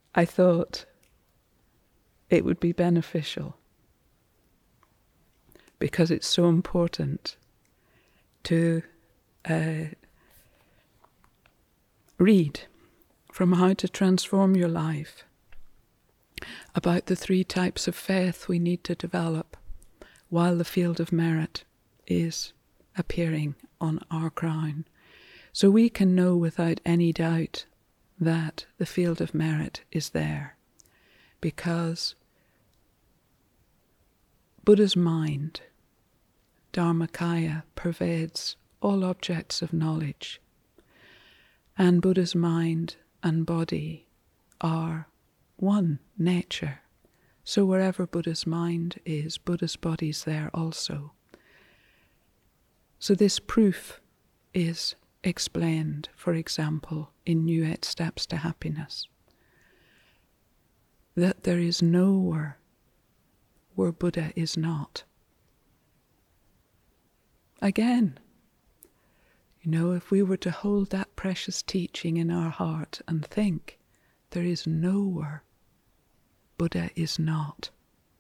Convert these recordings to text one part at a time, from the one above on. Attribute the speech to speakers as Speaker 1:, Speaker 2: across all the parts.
Speaker 1: I thought it would be beneficial, because it's so important to read from How to Transform Your Life about the 3 types of faith we need to develop while the field of merit is appearing on our crown, so we can know without any doubt that the field of merit is there, because Buddha's mind, Dharmakaya, pervades all objects of knowledge, and Buddha's mind and body are one nature. So wherever Buddha's mind is, Buddha's body's there also. So this proof is explained, for example, in New 8 Steps to Happiness, that there is nowhere where Buddha is not. Again, if we were to hold that precious teaching in our heart and think, there is nowhere Buddha is not,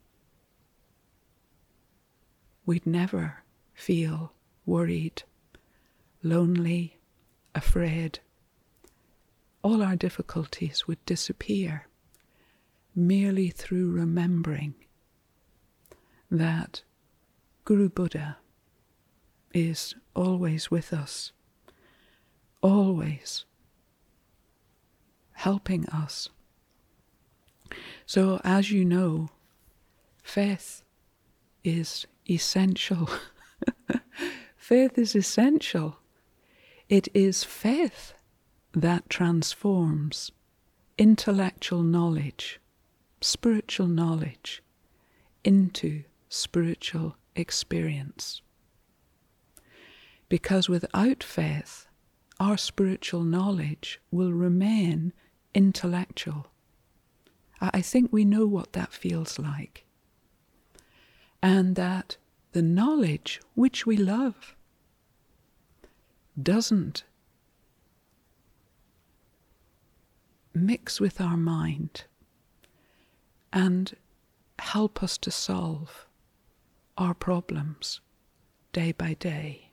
Speaker 1: we'd never feel worried, lonely, afraid. All our difficulties would disappear merely through remembering that Guru Buddha is always with us, always helping us. So, as you know, faith is essential. Faith is essential. It is faith that transforms intellectual knowledge, spiritual knowledge, into spiritual experience. Because without faith, our spiritual knowledge will remain intellectual. I think we know what that feels like. And that the knowledge which we love doesn't mix with our mind and help us to solve our problems day by day.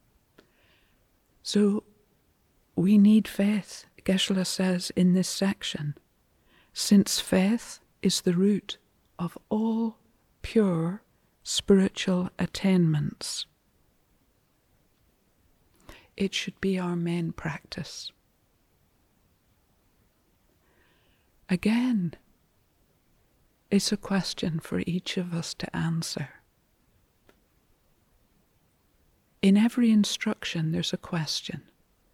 Speaker 1: So we need faith, Geshe-la says in this section, since faith is the root of all pure spiritual attainments. It should be our main practice. Again, it's a question for each of us to answer. In every instruction, there's a question.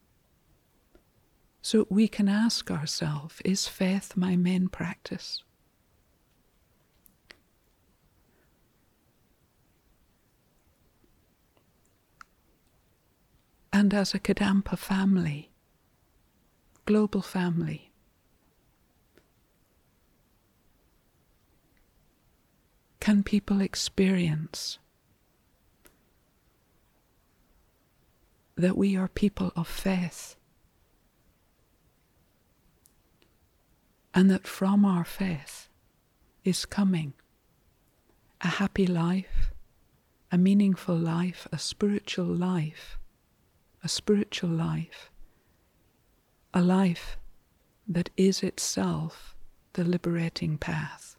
Speaker 1: So we can ask ourselves, is faith my main practice? And as a Kadampa family, global family, can people experience that we are people of faith, and that from our faith is coming a happy life, a meaningful life, a spiritual life, a life that is itself the liberating path.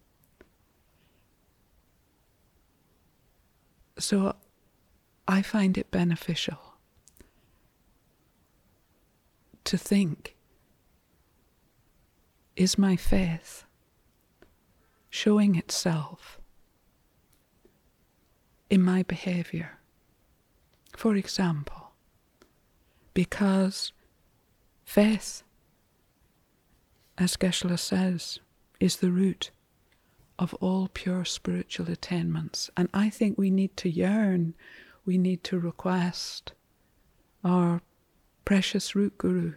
Speaker 1: So I find it beneficial to think, is my faith showing itself in my behavior? For example, because faith, as Geshe-la says, is the root of all pure spiritual attainments. And I think we need to yearn, we need to request our precious root guru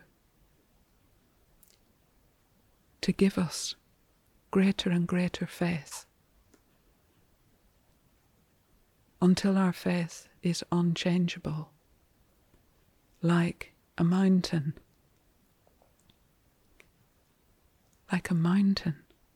Speaker 1: to give us greater and greater faith until our faith is unchangeable, like a mountain, like a mountain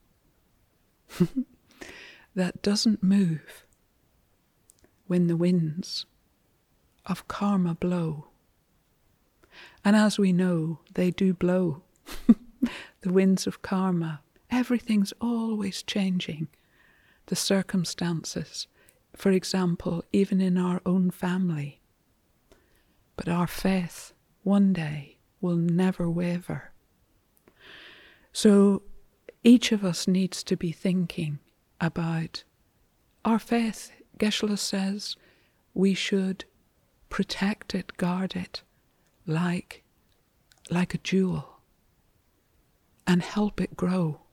Speaker 1: that doesn't move when the winds of karma blow. And as we know, they do blow. The winds of karma. Everything's always changing. The circumstances, for example, even in our own family. But our faith, one day, will never waver. So each of us needs to be thinking about our faith. Geshe-la says we should protect it, guard it, like a jewel, and help it grow.